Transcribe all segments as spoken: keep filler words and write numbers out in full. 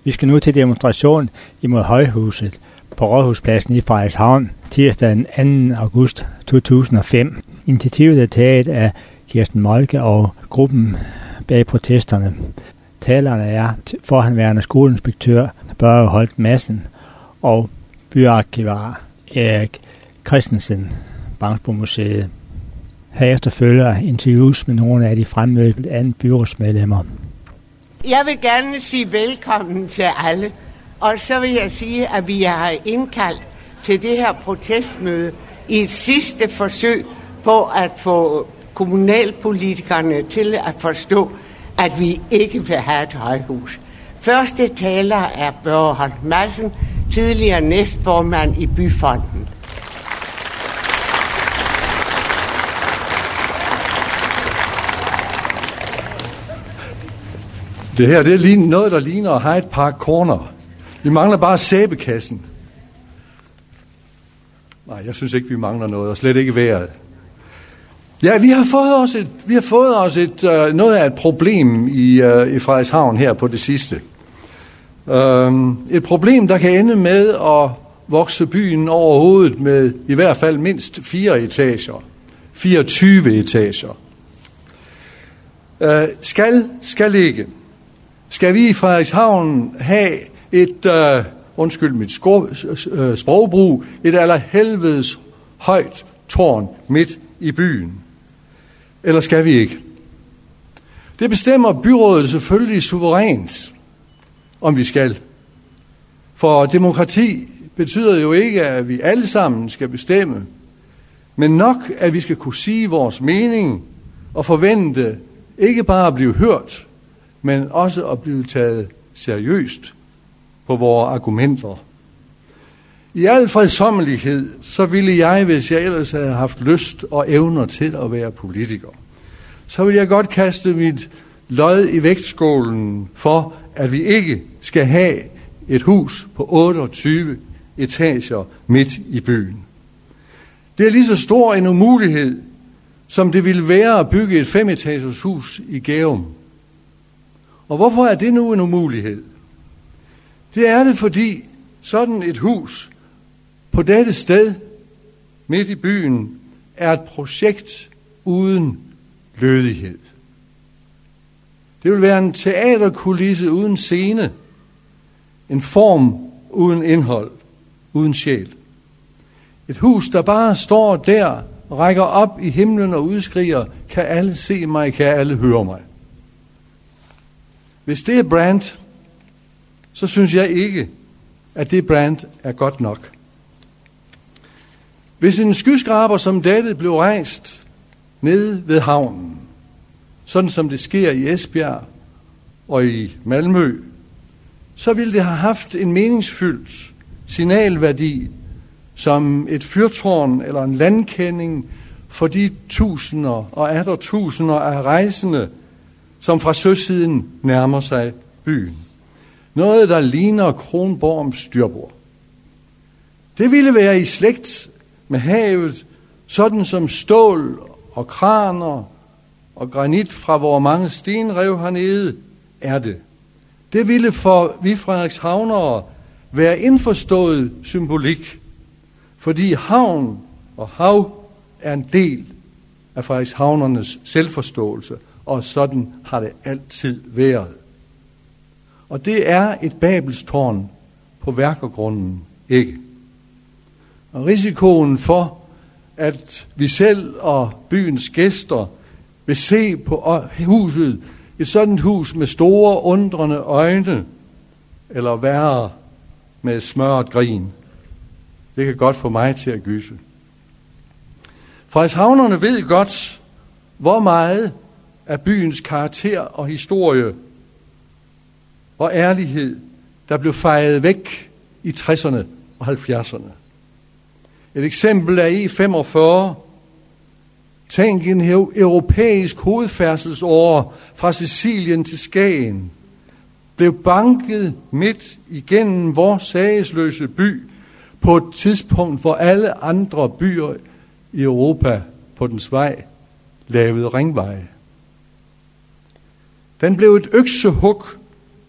Vi skal nu til demonstration imod Højhuset på Rådhuspladsen i Frederikshavn tirsdag den anden august to tusind og fem. Initiativet er taget af Kirsten Molke og gruppen bag protesterne. Talerne er forhenværende skoleinspektør Børge Holt Madsen og byarkivar Erik Christensen, Bangsbomuseet. Herefter følger interviews med nogle af de fremmødte blandt andet byrådsmedlemmer. Jeg vil gerne sige velkommen til alle, og så vil jeg sige, at vi har indkaldt til det her protestmøde i et sidste forsøg på at få kommunalpolitikerne til at forstå, at vi ikke vil have et højhus. Første taler er Børge Holt Madsen, tidligere næstformand i Byfonden. Det her, det er noget, der ligner Hyde Park Corner. Vi mangler bare sæbekassen. Nej, jeg synes ikke, vi mangler noget, og slet ikke vejret. Ja, vi har fået os et, vi har fået os et, uh, noget af et problem i, uh, i Frederikshavn her på det sidste. Uh, et problem, der kan ende med at vokse byen over hovedet med i hvert fald mindst fire etager. fireogtyve etager. Uh, skal, skal ikke. Skal vi i Frederikshavn have et, uh, undskyld mit skor, uh, sprogbrug, et allerhelvedes højt tårn midt i byen? Eller skal vi ikke? Det bestemmer byrådet selvfølgelig suverænt, om vi skal. For demokrati betyder jo ikke, at vi alle sammen skal bestemme, men nok, at vi skal kunne sige vores mening og forvente ikke bare at blive hørt, men også at blive taget seriøst på vores argumenter. I al fredsommelighed, så ville jeg, hvis jeg ellers havde haft lyst og evner til at være politiker, så ville jeg godt kaste mit lod i vægtskålen for, at vi ikke skal have et hus på otteogtyve etager midt i byen. Det er lige så stor en umulighed, som det ville være at bygge et femetagers hus i Gærum. Og hvorfor er det nu en umulighed? Det er det, fordi sådan et hus på dette sted midt i byen er et projekt uden lødighed. Det vil være en teaterkulisse uden scene, en form uden indhold, uden sjæl. Et hus, der bare står der, rækker op i himlen og udskriger, kan alle se mig, kan alle høre mig. Hvis det er brand, så synes jeg ikke, at det brand er godt nok. Hvis en skyskraber som dette blev rejst nede ved havnen, sådan som det sker i Esbjerg og i Malmø, så ville det have haft en meningsfyldt signalværdi som et fyrtårn eller en landkending for de tusinder og atter tusinder af rejsende, som fra søsiden nærmer sig byen. Noget, der ligner Kronborgs styrbord. Det ville være i slægt med havet, sådan som stål og kraner og granit fra vores mange stenrev hernede er det. Det ville for vi frederikshavnere være indforstået symbolik, fordi havn og hav er en del af frederikshavnernes selvforståelse, og sådan har det altid været. Og det er et Babelstårn på værkergrunden ikke. Og risikoen for, at vi selv og byens gæster vil se på huset, et sådan hus med store, undrende øjne, eller værre med smørret grin, det kan godt få mig til at gyse. Frederikshavnerne ved godt, hvor meget af byens karakter og historie og ærlighed, der blev fejet væk i tresserne og halvfjerdserne. Et eksempel er E femogfyrre. Tænk en europæisk hovedfærdselsåre fra Sicilien til Skagen. Blev banket midt igennem vores sagesløse by på et tidspunkt, hvor alle andre byer i Europa på dens vej lavede ringveje. Den blev et øksehug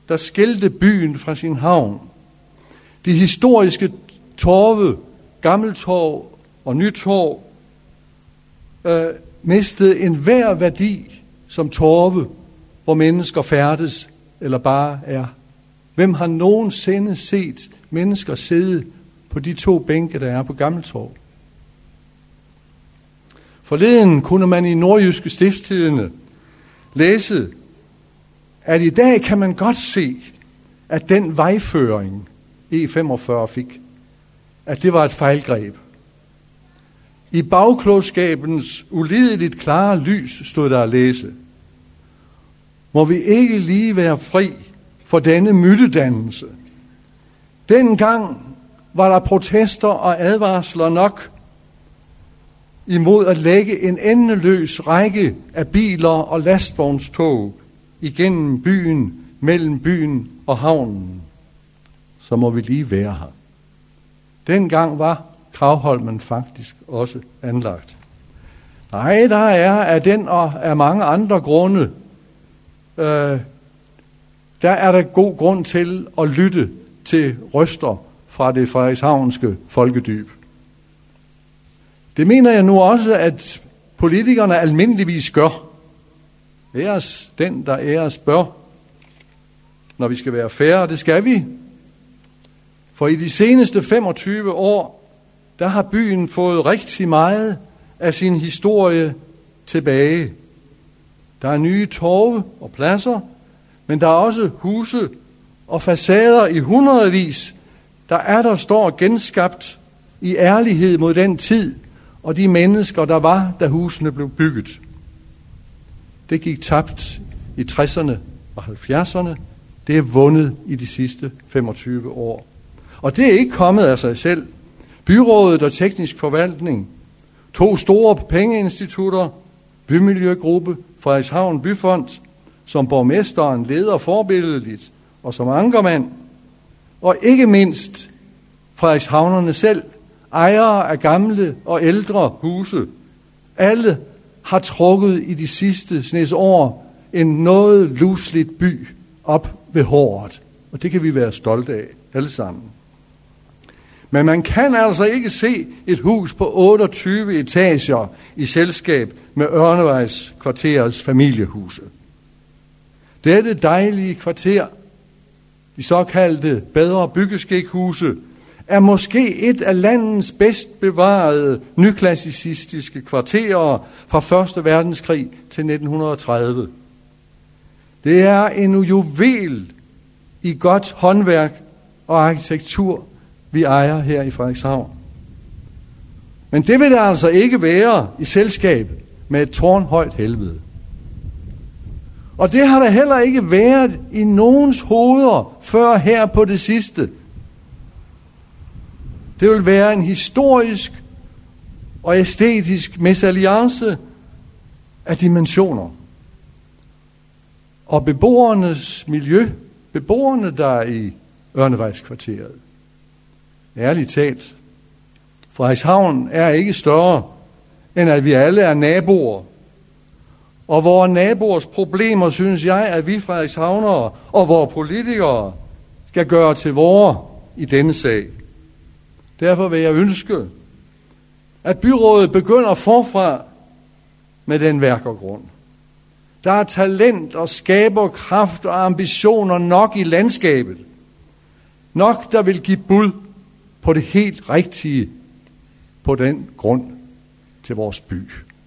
der skilte byen fra sin havn. De historiske torve, Gammeltorv og Nytorv, øh, mistede enhver værdi som torve, hvor mennesker færdes eller bare er. Hvem har nogensinde set mennesker sidde på de to bænke, der er på Gammeltorv? Forleden kunne man i Nordjyske Stiftstidende læse, at i dag kan man godt se, at den vejføring E femogfyrre fik, at det var et fejlgreb. I bagklogskabens ulideligt klare lys stod der at læse: må vi ikke lige være fri for denne mytedannelse. Dengang var der protester og advarsler nok imod at lægge en endeløs række af biler og lastvognstog igennem byen, mellem byen og havnen. Så må vi lige være her. Dengang var Gravholmen faktisk også anlagt. Nej, der er af den og af mange andre grunde, øh, der er der god grund til at lytte til røster fra det frederikshavnske folkedyb. Det mener jeg nu også, at politikerne almindeligvis gør. Æres den, der æres bør, når vi skal være fair, og det skal vi. For i de seneste femogtyve år, der har byen fået rigtig meget af sin historie tilbage. Der er nye torve og pladser, men der er også huse og facader i hundredvis, der er der står genskabt i ærlighed mod den tid og de mennesker, der var, da husene blev bygget. Det gik tabt i tresserne og halvfjerdserne. Det er vundet i de sidste femogtyve år. Og det er ikke kommet af sig selv. Byrådet og teknisk forvaltning, to store pengeinstitutter, Bymiljøgruppe, Frederikshavn Byfond, som borgmesteren leder forbilledeligt og som ankermand, og ikke mindst Frederikshavnerne selv, ejere af gamle og ældre huse. Alle har trukket i de sidste snes år en noget lusligt by op ved håret. Og det kan vi være stolte af, alle sammen. Men man kan altså ikke se et hus på otteogtyve etager i selskab med Ørnevejs kvarterets familiehuse. Dette dejlige kvarter, de såkaldte bedre byggeskikhuse, er måske et af landets bedst bevarede nyklassicistiske kvarterer fra første verdenskrig til nitten tredive. Det er en juvel i godt håndværk og arkitektur, vi ejer her i Frederikshavn. Men det vil der altså ikke være i selskab med et tårnhøjt helvede. Og det har der heller ikke været i nogens hoveder før her på det sidste. Det vil være en historisk og æstetisk mesalliance af dimensioner. Og beboernes miljø, beboerne der er i Ørnevejskvarteret, ærligt talt, Frederikshavn er ikke større, end at vi alle er naboer. Og vores naboers problemer, synes jeg, at vi frederikshavnere og vores politikere skal gøre til vore i denne sag. Derfor vil jeg ønske, at byrådet begynder forfra med den værkergrund. Der er talent og skaberkraft og ambitioner nok i landskabet. Nok, der vil give bud på det helt rigtige på den grund til vores by.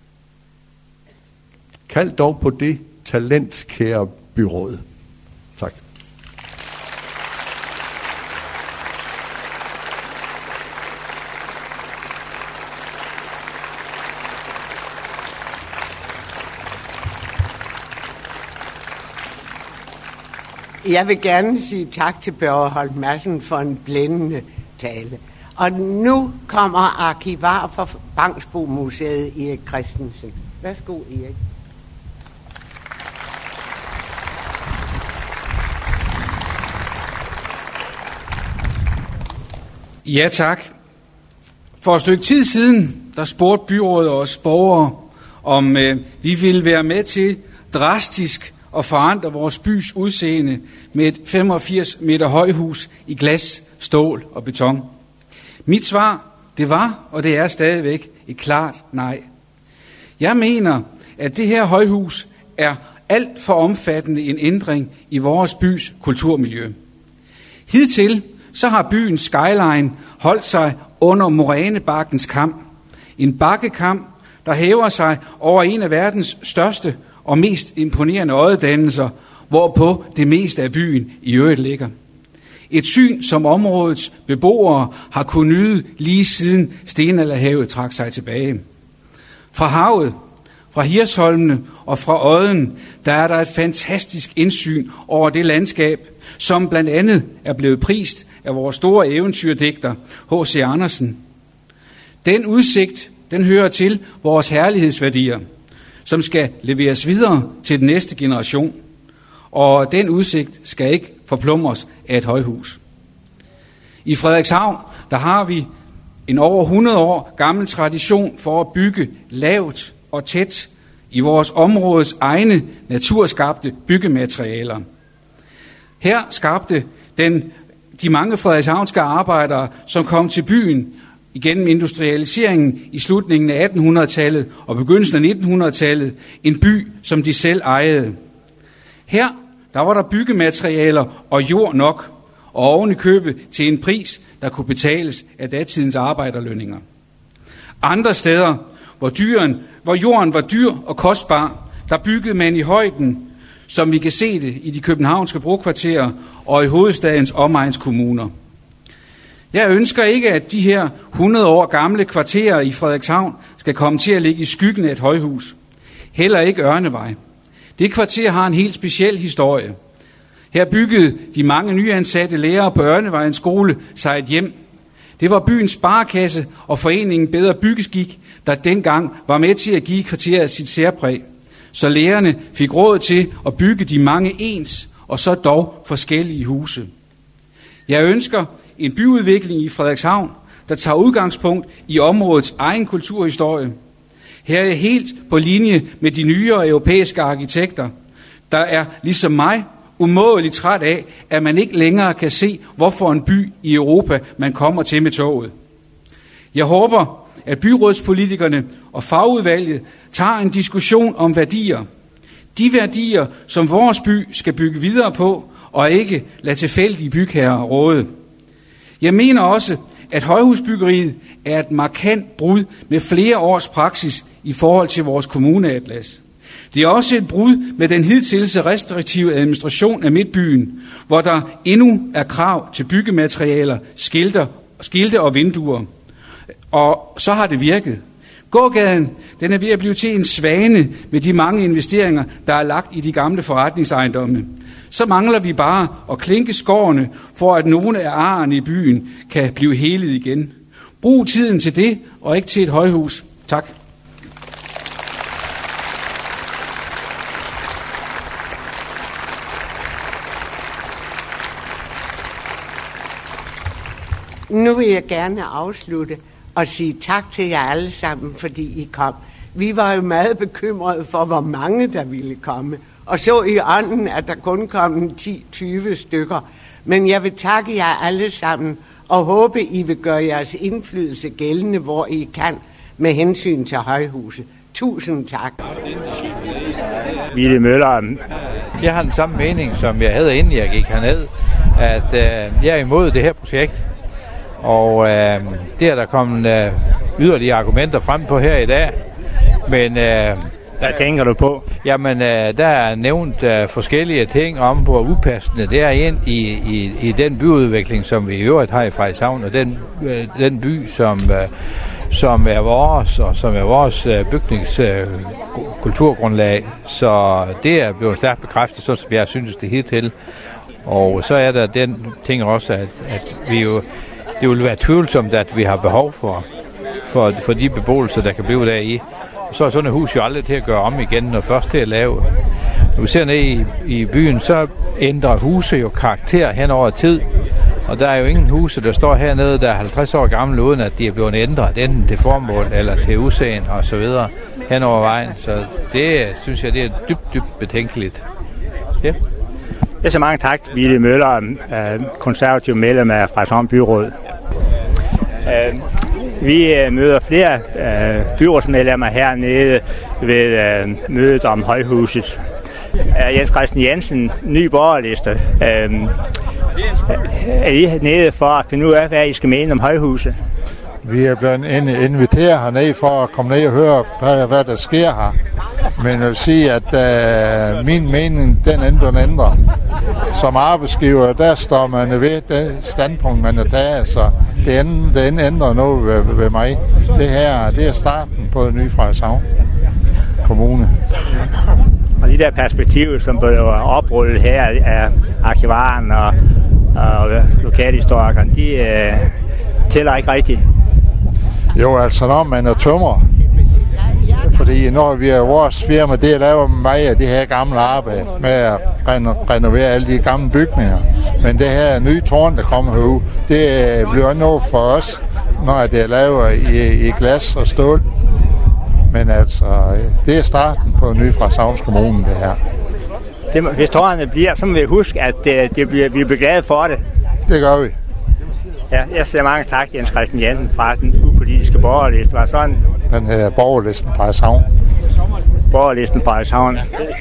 Kald dog på det talent, kære byråd. Tak. Jeg vil gerne sige tak til Børge Holt Madsen for en blændende tale. Og nu kommer arkivar for Bangsbo Museet, Erik Christensen. Værsgo, Erik. Ja, tak. For et stykke tid siden, der spurgte byrådet os borgere, om øh, vi ville være med til drastisk og forandre vores bys udseende med et femogfirs meter højhus i glas, stål og beton? Mit svar, det var, og det er stadigvæk, et klart nej. Jeg mener, at det her højhus er alt for omfattende en ændring i vores bys kulturmiljø. Hidtil så har byens skyline holdt sig under morænebakkens kam. En bakkekam, der hæver sig over en af verdens største og mest imponerende øjedannelser, hvorpå det meste af byen i øvrigt ligger. Et syn, som områdets beboere har kunnet nyde lige siden stenalderhavet trak sig tilbage. Fra havet, fra Hirsholmene og fra Odden, der er der et fantastisk indsyn over det landskab, som blandt andet er blevet prist af vores store eventyrdigter H C Andersen. Den udsigt, den hører til vores herlighedsværdier, som skal leveres videre til den næste generation. Og den udsigt skal ikke forplumres af et højhus. I Frederikshavn, der har vi en over hundrede år gammel tradition for at bygge lavt og tæt i vores områdes egne naturskabte byggematerialer. Her skabte den, de mange frederikshavnske arbejdere, som kom til byen igennem industrialiseringen i slutningen af attenhundredetallet og begyndelsen af nittenhundredetallet, en by, som de selv ejede. Her der var der byggematerialer og jord nok, og oven i købet til en pris, der kunne betales af datidens arbejderlønninger. Andre steder, hvor, dyren, hvor jorden var dyr og kostbar, der byggede man i højden, som vi kan se det i de københavnske brokvarterer og i hovedstadens omegnskommuner. Jeg ønsker ikke, at de her hundrede år gamle kvarterer i Frederikshavn skal komme til at ligge i skyggen af et højhus. Heller ikke Ørnevej. Det kvarter har en helt speciel historie. Her byggede de mange nyansatte lærere på Ørnevejens skole sig et hjem. Det var byens sparekasse og foreningen Bedre Byggeskik, der dengang var med til at give kvarteret sit særpræg. Så lærerne fik råd til at bygge de mange ens og så dog forskellige huse. Jeg ønsker en byudvikling i Frederikshavn, der tager udgangspunkt i områdets egen kulturhistorie. Her er jeg helt på linje med de nyere europæiske arkitekter, der er ligesom mig umådeligt træt af, at man ikke længere kan se, hvorfor en by i Europa man kommer til med toget. Jeg håber, at byrådspolitikerne og fagudvalget tager en diskussion om værdier. De værdier, som vores by skal bygge videre på, og ikke lade tilfældige bygherrer råde. Jeg mener også, at højhusbyggeriet er et markant brud med flere års praksis i forhold til vores kommuneatlas. Det er også et brud med den hidtil restriktive administration af midtbyen, hvor der endnu er krav til byggematerialer, skilter, skilte og vinduer. Og så har det virket. Gågaden, den er ved at blive til en svane med de mange investeringer, der er lagt i de gamle forretningsejendomme. Så mangler vi bare at klinke skårene, for at nogle af arerne i byen kan blive helet igen. Brug tiden til det, og ikke til et højhus. Tak. Nu vil jeg gerne afslutte og sige tak til jer alle sammen, fordi I kom. Vi var jo meget bekymrede for, hvor mange der ville komme. Og så i ånden, at der kun kom ti til tyve stykker. Men jeg vil takke jer alle sammen og håbe, I vil gøre jeres indflydelse gældende, hvor I kan, med hensyn til højhuset. Tusind tak. Ville Møller. Jeg har den samme mening, som jeg havde, inden jeg gik herned, at øh, jeg er imod det her projekt. Og øh, det er der kommet øh, yderligere argumenter frem på her i dag. Men øh, hvad tænker du på? Jamen, øh, der er nævnt øh, forskellige ting om, hvor upassende det er ind i, i, i den byudvikling, som vi i øvrigt har i Frederikshavn, og den, øh, den by, som, øh, som er vores, og som er vores øh, bygningskulturgrundlag. Øh, så det er blevet stærkt bekræftet, så som jeg synes det hidtil. Og så er der den ting også, at, at vi jo, det vil være tvivlsomt, at vi har behov for, for, for de beboelser, der kan blive der i. Så er sådan et hus jo aldrig til at gøre om igen, når først det er lavet. Når vi ser ned i, i byen, så ændrer huse jo karakter hen over tid. Og der er jo ingen huse, der står hernede, der er halvtreds år gamle, uden at de er blevet ændret, enten til formål eller til udseende og så videre hen over vejen. Så det synes jeg, det er dybt, dybt betænkeligt. Ja. Ja, så mange tak, Ville Møller, konservativ medlem af Frederikshavn Byråd. Vi møder flere byrådsmedlemmer hernede ved mødet om højhuset. Jens Christian Jensen, ny borgerliste. Er I nede for at finde ud af, hvad I skal mene om højhuset? Vi er blevet inviteret hernede for at komme ned og høre, hvad, hvad der sker her. Men jeg vil sige, at uh, min mening, den ændrer den ændrer. Som arbejdsgiver, der står man ved det standpunkt, man har taget. Så det, end, det ændrer noget ved, ved mig. Det her, det er starten på det nye Frederikshavn Kommune. Og de der perspektiver, som blev oprullet her af arkivaren og, og lokalhistorikeren, de uh, tæller ikke rigtigt. Jo, altså når man er tømrer, fordi når vi er vores firma, det laver meget af det her gamle arbejde med at reno- renovere alle de gamle bygninger. Men det her nye tårn, der kommer herude, det bliver noget for os, når det er lavet i, i glas og stål. Men altså, det er starten på Nye Frederikshavns Kommune, det her. Det, hvis tårnene bliver, så må vi huske, at det, det bliver, vi bliver glade for det. Det gør vi. Ja, jeg siger mange tak, Jens Christian Jensen fra den upolitiske borgerliste. Var sådan? Den her borgerlisten fra Frederikshavn. Borgerlisten fra Frederikshavn.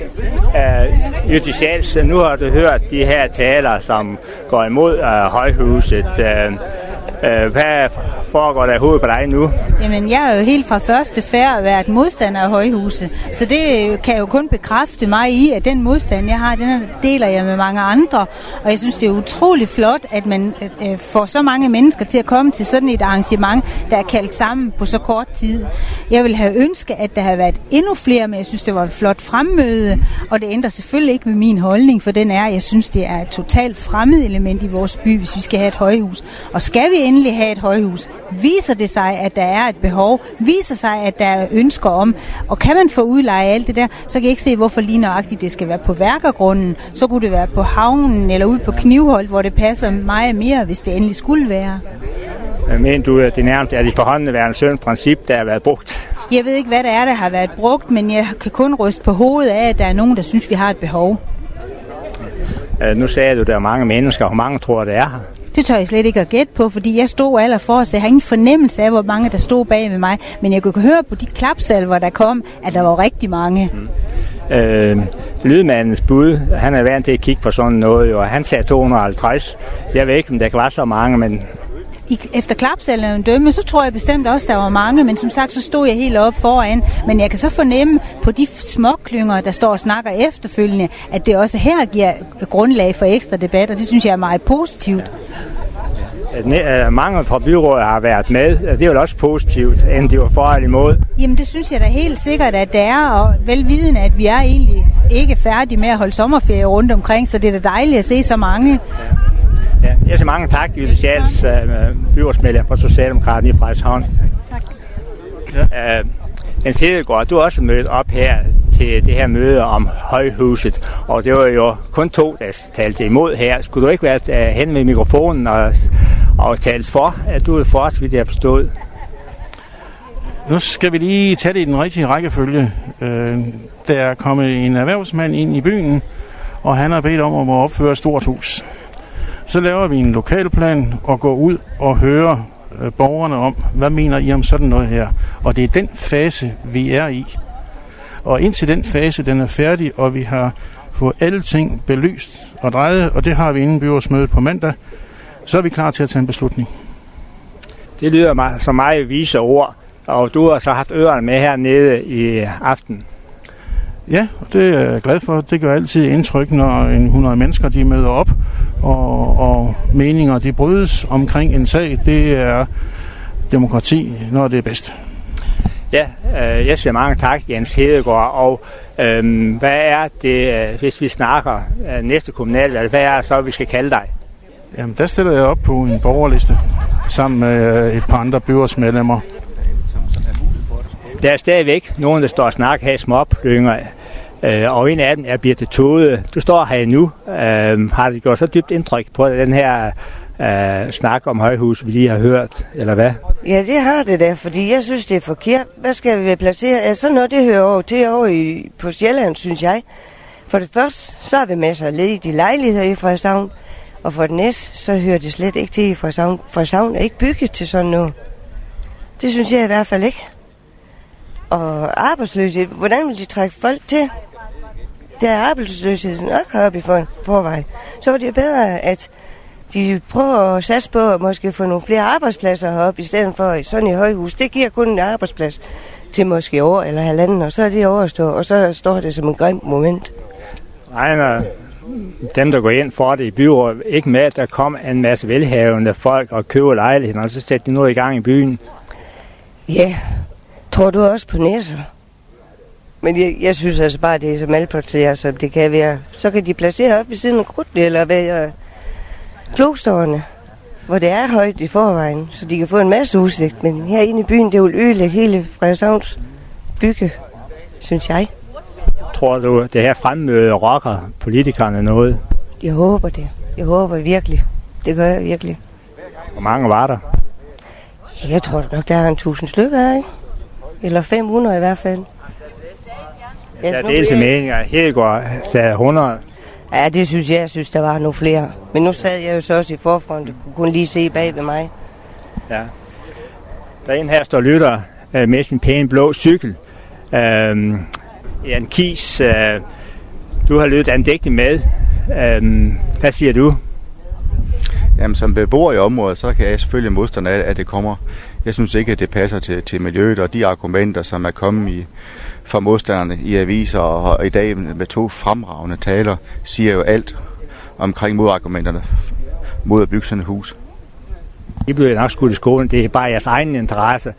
Uh, Jytte Schals, nu har du hørt de her taler, som går imod uh, højhuset. Uh, uh, hvad foregår der i hovedet på dig nu? Jamen, jeg er jo helt fra første færd været modstander af højhuset, så det kan jo kun bekræfte mig i, at den modstand, jeg har, den deler jeg med mange andre, og jeg synes, det er utrolig flot, at man øh, får så mange mennesker til at komme til sådan et arrangement, der er kaldt sammen på så kort tid. Jeg ville have ønsket, at der havde været endnu flere, men jeg synes, det var et flot fremmøde, og det ændrer selvfølgelig ikke ved min holdning, for den er, jeg synes, det er et totalt fremmed element i vores by, hvis vi skal have et højhus. Og skal vi endelig have et højhus, viser det sig, at der er et behov, viser sig, at der er ønsker om, og kan man få udleje alt det der, så kan jeg ikke se, hvorfor lige nøjagtigt det skal være på værkergrunden, så kunne det være på havnen eller ude på Knivholt, hvor det passer meget mere, hvis det endelig skulle være. Men du, det nærmest er de forhåndende værende søn princip, der har været brugt? Jeg ved ikke, hvad det er, der har været brugt, men jeg kan kun ryste på hovedet af, at der er nogen, der synes, vi har et behov. Nu sagde du, at der er mange mennesker. Hvor mange tror der er her? Det tør jeg slet ikke at gætte på, fordi jeg stod aller for, så jeg har ingen fornemmelse af, hvor mange der stod bag med mig. Men jeg kunne høre på de klapsalver, der kom, at der var rigtig mange. Mm. Øh, lydmandens bud, han er vant til at kigge på sådan noget, og han sagde to hundrede og halvtreds. Jeg ved ikke, om der kan være så mange, men... Efter klapsalverne dømme, så tror jeg bestemt også, der var mange, men som sagt, så stod jeg helt op foran. Men jeg kan så fornemme på de småklynger, der står og snakker efterfølgende, at det også her giver grundlag for ekstra debat, og det synes jeg er meget positivt. Ja. Mange fra byrådet har været med, og det er jo også positivt, end de var for eller imod. Jamen det synes jeg da helt sikkert, at det er, og velvidende, at vi er egentlig ikke færdige med at holde sommerferie rundt omkring, så det er da dejligt at se så mange. Ja, jeg siger mange tak, Jytte Schals, uh, byrådsmedlem for Socialdemokraten i Frederikshavn. Tak. Ja. Uh, Jens Hedegaard, du er også mødt op her til det her møde om højhuset, og det var jo kun to, der talte imod her. Skulle du ikke være uh, hen med mikrofonen og, og tale for, at du er for, så vidt jeg forstod? Nu skal vi lige tage det i den rigtige rækkefølge. Uh, der er kommet en erhvervsmand ind i byen, og han har bedt om at må opføre et stort hus. Så laver vi en lokalplan og går ud og hører øh, borgerne om, hvad mener I om sådan noget her? Og det er den fase, vi er i. Og indtil den fase, den er færdig, og vi har fået alle ting belyst og drejet, og det har vi inden byrådsmødet på mandag, så er vi klar til at tage en beslutning. Det lyder meget, som meget vise ord, og du har så haft ørerne med hernede i aften. Ja, og det er jeg glad for. Det gør altid indtryk, når en hundrede mennesker de møder op, og, og meninger de brydes omkring en sag. Det er demokrati, når det er bedst. Ja, øh, jeg siger mange tak, Jens Hedegaard. Og øh, hvad er det, øh, hvis vi snakker øh, næste kommunalvalg, hvad er det så, vi skal kalde dig? Jamen, der stiller jeg op på en borgerliste sammen med et par andre byrådsmedlemmer. Der er stadigvæk nogen, der står og snakker her i småplynger, øh, og en af dem er Birte Tode. Du står her nu. Øh, har det gjort så dybt indtryk på den her øh, snak om højhus, vi lige har hørt, eller hvad? Ja, det har det da, fordi jeg synes, det er forkert. Hvad skal vi placere? Altså, noget det hører over til over i, på Sjælland, synes jeg. For det første, så er vi masser af ledige lejligheder i Frederikshavn, og for det næste, så hører det slet ikke til i Frederikshavn. Frederikshavn er ikke bygget til sådan noget. Det synes jeg i hvert fald ikke. Og arbejdsløshed, hvordan vil de trække folk til? Der er arbejdsløshed nok heroppe i for, forvejen. Så var det bedre, at de prøver at satse på at måske få nogle flere arbejdspladser heroppe, i stedet for sådan i højhus. Det giver kun en arbejdsplads til måske år eller halvanden, og så er det overstået, og så står det som en grimt moment. Regner dem, der går ind for det i byrådet, ikke med, at der kommer en masse velhavende folk og køber lejligheder, og så sætter de noget i gang i byen? Ja, tror du også på næser? Men jeg, jeg synes altså bare, det er så malplaceret, som det kan være. Så kan de placere op ved siden af Krudtli, eller ved klostererne, hvor det er højt i forvejen, så de kan få en masse udsigt. Men herinde i byen, det vil ødelægge hele Frederikshavns bygge, synes jeg. Tror du, det her fremmøde rocker politikerne noget? Jeg håber det. Jeg håber virkelig. Det gør jeg virkelig. Hvor mange var der? Jeg tror nok, der er en tusind stykker, ikke? Eller fem hundrede i hvert fald. Der er dels meninger. Hedegaard sagde hundrede. Ja, det synes jeg. Jeg synes, der var nogle flere. Men nu sad jeg jo så også i forfront. Du kunne kun lige se bag ved mig. Ja. Der er en her, står lytter øh, med sin pæne blå cykel. Øh, Jan Kies, øh, du har lyttet andægtigt med. Øh, hvad siger du? Jamen, som beboer i området, så kan jeg selvfølgelig modstand af, at det kommer. Jeg synes ikke, at det passer til, til miljøet, og de argumenter, som er kommet i, fra modstanderne i aviser og, og i dag med to fremragende taler, siger jo alt omkring modargumenterne mod at bygge sådan et hus. I bliver nok skudt i skolen. Det er bare jeres egen interesse.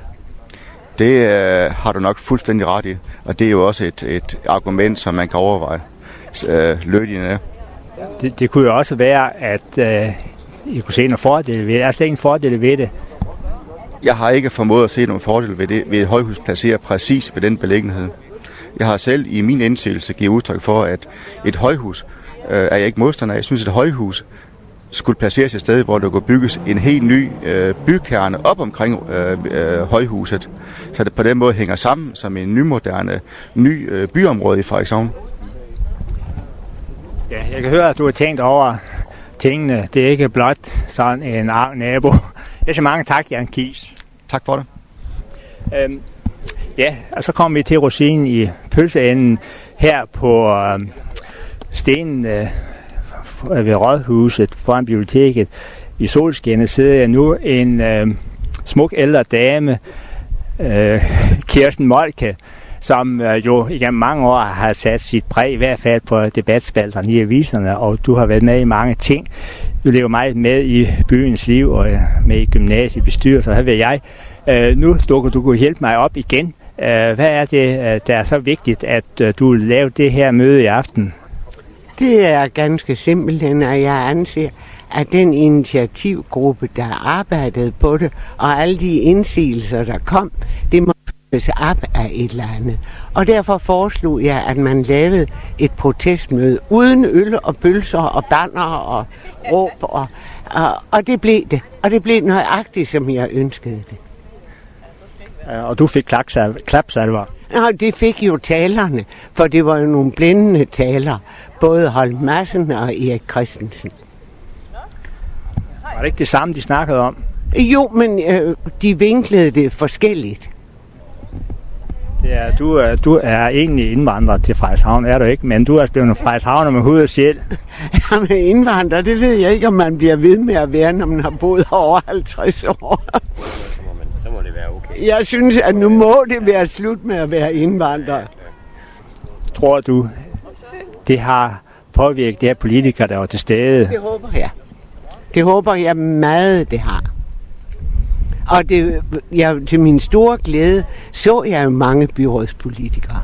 Det øh, har du nok fuldstændig ret i, og det er jo også et, et argument, som man kan overveje øh, lødigheden af. Det, det kunne jo også være, at øh, I kunne se nogle fordele ved det. Er der slet ingen fordele ved det? Jeg har ikke formået at se nogle fordele ved det, ved et højhus placeret præcis ved den beliggenhed. Jeg har selv i min indsigelse givet udtryk for, at et højhus øh, er jeg ikke modstander af. Jeg synes, at et højhus skulle placeres et sted, hvor der kunne bygges en helt ny øh, bykerne op omkring øh, øh, højhuset, så det på den måde hænger sammen som en nymoderne ny øh, byområde i Frederikshavn. Ja, jeg kan høre, at du har tænkt over tingene. Det er ikke blot sådan en arv nabo. Jeg siger mange tak, Jan Kies. Tak for det. Øhm, ja, og så kommer vi til rosinen i pølseenden her på øh, stenen øh, ved Rådhuset foran biblioteket. I solskinnet sidder jeg nu en øh, smuk ældre dame, øh, Kirsten Moltke, som øh, jo igennem mange år har sat sit præg i hvert fald på debatspalterne i aviserne, og du har været med i mange ting. Du lever meget med i byens liv og øh, med i gymnasiebestyrelser, hvad ved jeg. Øh, nu dukker du kunne hjælpe mig op igen. Øh, hvad er det, der er så vigtigt, at øh, du vil lave det her møde i aften? Det er ganske simpelthen, at jeg anser, at den initiativgruppe, der arbejdede på det, og alle de indsigelser, der kom, det må følges op af et eller andet. Og derfor foreslog jeg, at man lavede et protestmøde uden øl og pølser og banner og råb, og, og, og det blev det. Og det blev nøjagtigt, som jeg ønskede det. Og du fik klapsalver? Nå, det fik jo talerne, for det var jo nogle blændende taler, både Holm Madsen og Erik Christensen. Var det ikke det samme, de snakkede om? Jo, men øh, de vinklede det forskelligt. Det er, du, er, du er egentlig indvandrer til Frederikshavn, er du ikke? Men du er blevet Frederikshavner med hud og sjæl. Jamen indvandrer, det ved jeg ikke, om man bliver ved med at være, når man har boet over halvtreds år. Så må det være okay. Jeg synes, at nu må det være slut med at være indvandrer. Tror du, det har påvirket de her politikere, der var til stede? Det håber jeg. Det håber jeg meget, det har. Og det, jeg, til min store glæde så jeg jo mange byrådspolitikere.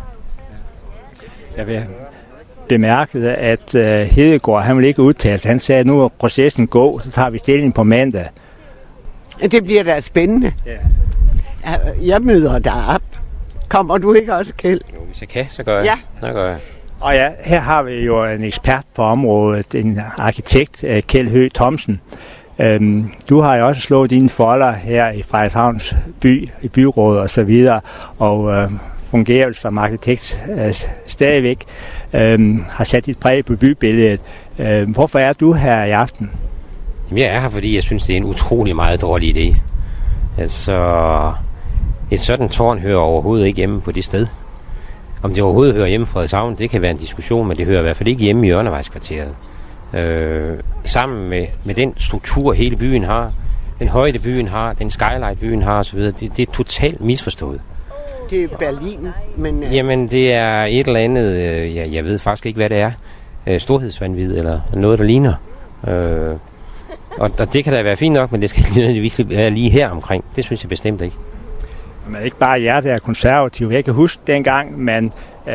Jeg vil bemærke, at uh, Hedegaard, han vil ikke udtale sig. Han sagde, at nu er processen gå, så tager vi stilling på mandag. Det bliver da spændende. Ja. Jeg møder dig op. Kommer du ikke også, Kjeld? Jo, hvis jeg kan, så gør jeg. Ja. Så gør jeg. Og ja, her har vi jo en ekspert på området, en arkitekt, Kjeld Høgh Thomsen. Øhm, du har jo også slået dine folder her i Frederikshavns by, i byrådet og så videre, og øh, fungerer som arkitekt øh, stadigvæk, øh, har sat dit præg på bybilledet. Øh, hvorfor er du her i aften? Jamen, jeg er her, fordi jeg synes, det er en utrolig meget dårlig idé. Altså, et sådan tårn hører overhovedet ikke hjemme på det sted. Om det overhovedet hører hjemme i Frederikshavn, det kan være en diskussion, men det hører i hvert fald ikke hjemme i Hjørnevejskvarteret. Øh, sammen med, med den struktur, hele byen har, den højde byen har, den skylight byen har osv., det, det er totalt misforstået. Det er Berlin, men... Øh... Jamen, det er et eller andet, øh, jeg, jeg ved faktisk ikke, hvad det er. Øh, storhedsvanvid eller noget, der ligner. Øh, og, og det kan da være fint nok, men det skal ikke være lige her omkring. Det synes jeg bestemt ikke. Men ikke bare jer, der er konservative. Jeg kan huske dengang, man øh,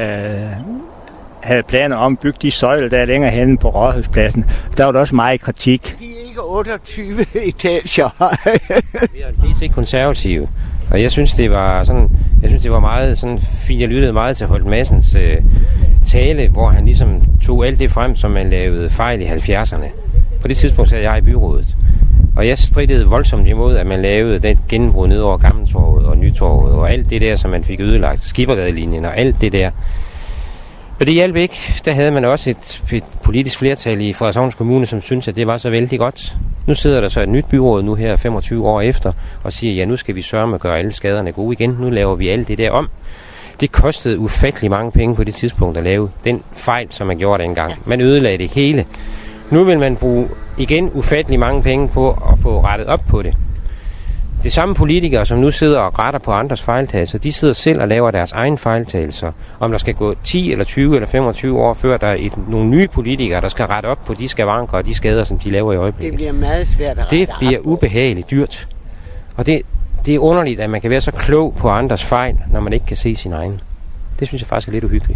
havde planer om at bygge de søjler, der er længere henne på Rådhuspladsen. Der var der også meget kritik. De er ikke otteogtyve etager. Vi er lige ikke konservative. Og jeg synes, det var sådan, jeg synes, det var meget sådan fint. Jeg lyttede meget til Holt Madsens øh, tale, hvor han ligesom tog alt det frem, som man lavede fejl i halvfjerdserne. På det tidspunkt sad jeg i byrådet. Og jeg stridede voldsomt imod, at man lavede den gennembrud ned over Gammeltorvet og Nytorvet og alt det der, som man fik ødelagt. Skippergadelinjen og alt det der. Og det hjalp ikke. Der havde man også et, et politisk flertal i Frederikshavns Kommune, som syntes, at det var så vældig godt. Nu sidder der så et nyt byråd nu her femogtyve år efter og siger, ja, nu skal vi sørge med at gøre alle skaderne gode igen. Nu laver vi alt det der om. Det kostede ufattelig mange penge på det tidspunkt at lave den fejl, som man gjorde dengang. Man ødelagde det hele. Nu vil man bruge igen ufattelig mange penge på at få rettet op på det. De samme politikere, som nu sidder og retter på andres fejltagelser, de sidder selv og laver deres egen fejltagelser. Om der skal gå ti eller tyve eller femogtyve år, før der er et, nogle nye politikere, der skal rette op på de skavanker og de skader, som de laver i øjeblikket. Det bliver meget svært at rette Det bliver ubehageligt dyrt. Og det, det er underligt, at man kan være så klog på andres fejl, når man ikke kan se sin egen. Det synes jeg faktisk er lidt uhyggeligt.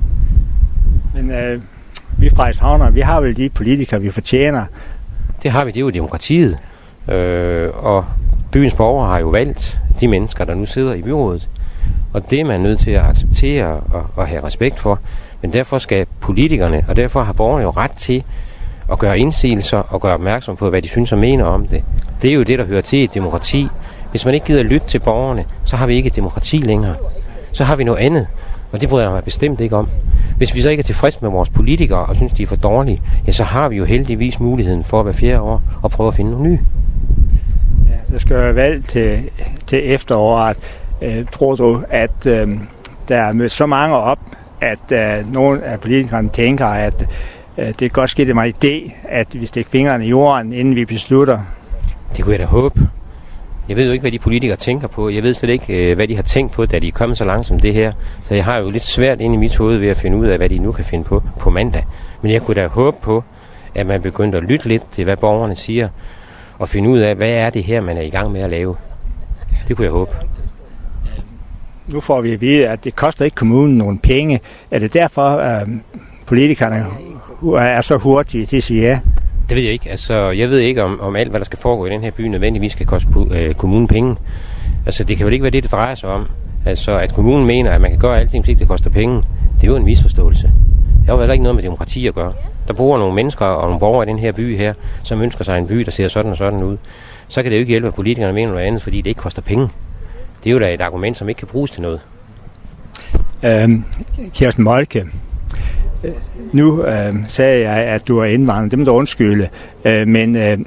Men øh, vi Frederikshavnere, vi har vel de politikere, vi fortjener. Det har vi, det er jo demokratiet. Øh, og byens borgere har jo valgt de mennesker, der nu sidder i byrådet. Og det er man nødt til at acceptere og, og have respekt for. Men derfor skal politikerne, og derfor har borgerne jo ret til at gøre indsigelser og gøre opmærksom på, hvad de synes og mener om det. Det er jo det, der hører til et demokrati. Hvis man ikke gider lytte til borgerne, så har vi ikke et demokrati længere. Så har vi noget andet, og det bryder jeg mig bestemt ikke om. Hvis vi så ikke er tilfreds med vores politikere og synes, de er for dårlige, ja, så har vi jo heldigvis muligheden for at være fjerde år og prøve at finde nogle nye. Ja, der skal være valg til, til efteråret. Øh, tror du, at øh, der er mødt så mange op, at øh, nogle af politikerne tænker, at øh, det godt ske det mig idé, at vi stikker fingrene i jorden, inden vi beslutter? Det kunne jeg da håbe. Jeg ved jo ikke, hvad de politikere tænker på. Jeg ved slet ikke, hvad de har tænkt på, da de er kommet så langt som det her. Så jeg har jo lidt svært inde i mit hoved ved at finde ud af, hvad de nu kan finde på på mandag. Men jeg kunne da håbe på, at man begyndte at lytte lidt til, hvad borgerne siger, og finde ud af, hvad er det her, man er i gang med at lave. Det kunne jeg håbe. Nu får vi at vide, at det koster ikke kommunen nogen penge. Er det derfor, at politikerne er så hurtige til at sige ja? Det ved jeg ikke. Altså, jeg ved ikke, om, om alt, hvad der skal foregå i den her by, nødvendigvis skal koste øh, kommunen penge. Altså, det kan vel ikke være det, det drejer sig om. Altså, at kommunen mener, at man kan gøre alting, hvis ikke det koster penge. Det er jo en misforståelse. Det har jo heller ikke noget med demokrati at gøre. Der bor nogle mennesker og nogle borgere i den her by her, som ønsker sig en by, der ser sådan og sådan ud. Så kan det jo ikke hjælpe, at politikerne mener noget andet, fordi det ikke koster penge. Det er jo da et argument, som ikke kan bruges til noget. Øhm, Kirsten Moltke, nu øh, sagde jeg, at du er indvandrer. Det må du undskylde. Øh, men øh,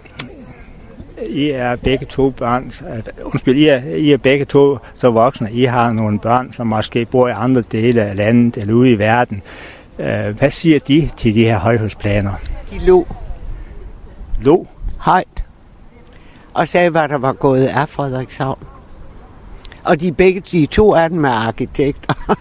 I er begge to børn. Øh, undskyld, I er, I er begge to så voksne. I har nogle børn, som måske bor i andre dele af landet eller ude i verden. Øh, hvad siger de til de her højhusplaner? De lå. Lå? Højt. Og sagde, hvad der var gået af Frederikshavn. Og de begge, de to af dem er arkitekter.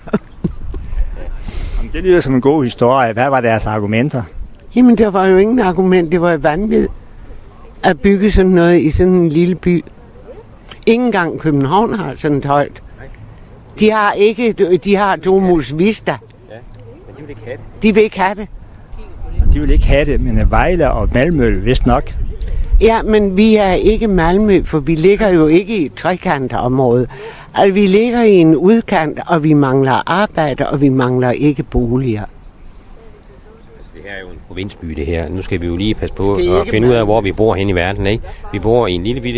Det lyder som en god historie. Hvad var deres argumenter? Jamen, der var jo ingen argument. Det var et vanvid at bygge sådan noget i sådan en lille by. Ingen engang København har sådan et højt. De har ikke, de har Domus Vista. Ja, men de vil ikke have det. De vil ikke have det. De vil ikke have det, men Vejle og Malmø, vist nok. Ja, men vi er ikke Malmø, for vi ligger jo ikke i et trekantområde. Altså, vi ligger i en udkant, og vi mangler arbejde, og vi mangler ikke boliger. Altså, det her er jo en provinsby, det her. Nu skal vi jo lige passe på at finde ud af, hvor vi bor hen i verden, ikke? Vi bor i en lille bitte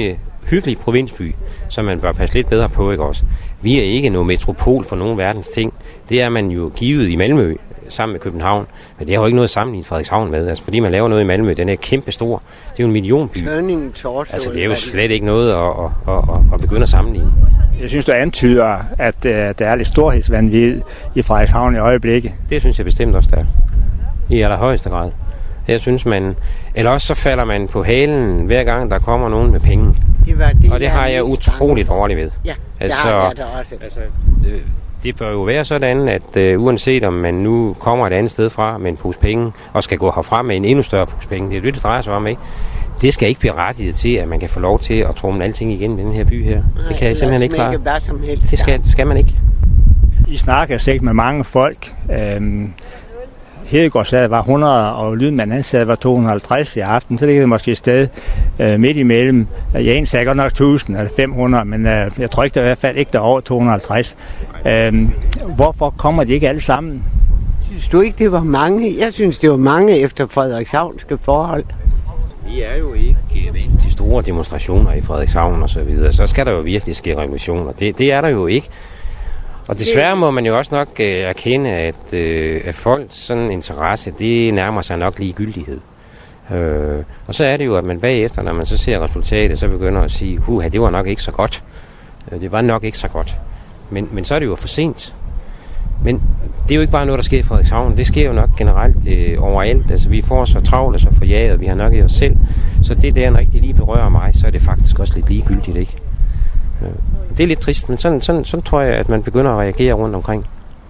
hyggelig provinsby, som man bør passe lidt bedre på, ikke også? Vi er ikke noget metropol for nogen verdens ting. Det er man jo givet i Malmø, sammen med København. Men det har jo ikke noget at sammenligne Frederikshavn med. Altså, fordi man laver noget i Malmø, den er kæmpe stor. Det er jo en millionby. Altså, det er jo slet ikke noget at, at, at, at begynde at sammenligne. Jeg synes, du antyder, at uh, der er lidt storhedsvanvid i Frederikshavn i øjeblikket. Det synes jeg bestemt også, der er. I allerhøjeste grad. Jeg synes, man... Eller også så falder man på halen, hver gang der kommer nogen med penge. Det var det, og det har jeg utroligt dårligt ved. Ja, altså, det har jeg da også. Altså, det, det bør jo være sådan, at uh, uanset om man nu kommer et andet sted fra med en pose penge, og skal gå herfra med en endnu større pose penge, det er det, det drejer sig om, ikke? Det skal ikke berettiget til, at man kan få lov til at trumle alting igen i den her by her. Nej, det kan jeg simpelthen ikke klare. Det skal, det skal man ikke. I snakker sikkert med mange folk. Øhm, Hedegaard sagde, var hundrede, og Lydmand han sagde, var to hundrede og halvtreds i aften. Så ligger det måske et sted øh, midt imellem. Jeg en sagde godt nok tusind eller fem hundrede, men øh, jeg tror ikke, der er i hvert fald ikke der over to hundrede og halvtreds. Øhm, hvorfor kommer de ikke alle sammen? Synes du ikke, det var mange? Jeg synes, det var mange efter Frederikshavnske forhold. Vi er jo ikke vant til store demonstrationer i Frederikshavn og så videre. Så skal der jo virkelig ske revolutioner. Det, det er der jo ikke. Og desværre må man jo også nok øh, erkende, at, øh, at folks sådan interesse, det nærmer sig nok ligegyldighed. Øh, og så er det jo, at man bagefter, når man så ser resultatet, så begynder at sige, huha, det var nok ikke så godt. Øh, det var nok ikke så godt. Men, men så er det jo for sent. Men det er jo ikke bare noget, der sker i Frederikshavn. Det sker jo nok generelt øh, overalt. Altså, vi får så travlt og så forjaget, vi har nok i os selv. Så det der, når ikke det lige berører mig, så er det faktisk også lidt ligegyldigt, ikke? Øh, det er lidt trist, men sådan, sådan, sådan tror jeg, at man begynder at reagere rundt omkring.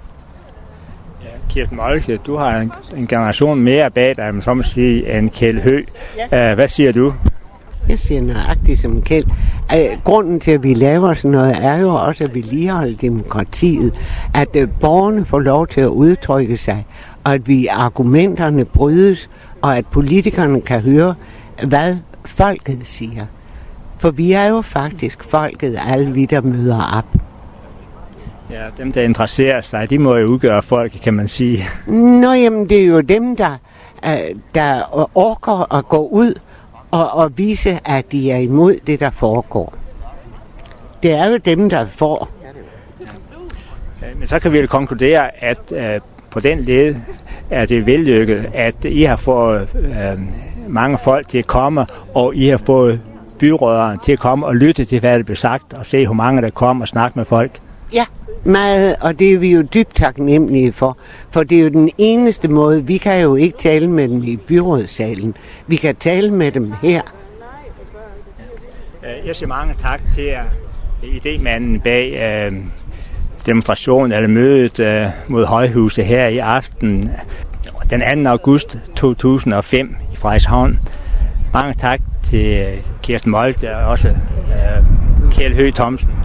Ja, Kirsten Moltke, du har en, en generation mere bag dig, som man sige, end Kjeld Høegh. Ja. Uh, hvad siger du? Jeg siger nøjagtigt som Kjeld. Uh, grunden til, at vi laver sådan noget, er jo også, at vi ligeholder demokratiet. At uh, borgerne får lov til at udtrykke sig, og at vi argumenterne brydes, og at politikerne kan høre, hvad folket siger. For vi er jo faktisk folket, alle vi, der møder op. Ja, dem, der interesserer sig, de må jo udgøre folk, kan man sige. Nå, jamen, det er jo dem, der, uh, der orker at gå ud og, og vise, at de er imod det, der foregår. Det er jo dem, der får. Men så kan vi jo konkludere, at uh, på den led er det vellykket, at I har fået uh, mange folk til at komme, og I har fået byråderne til at komme og lytte til, hvad der bliver sagt, og se, hvor mange der kommer og snakke med folk. Ja, meget, og det er vi jo dybt taknemmelige for, for det er jo den eneste måde. Vi kan jo ikke tale med dem i byrådssalen. Vi kan tale med dem her. Jeg siger mange tak til jer, idémanden bag øh, demonstrationen eller mødet øh, mod Højhuset her i aften, den anden august to tusind og fem i Frederikshavn. Mange tak til Kirsten Moltke og også øh, Kjeld Høegh Thomsen.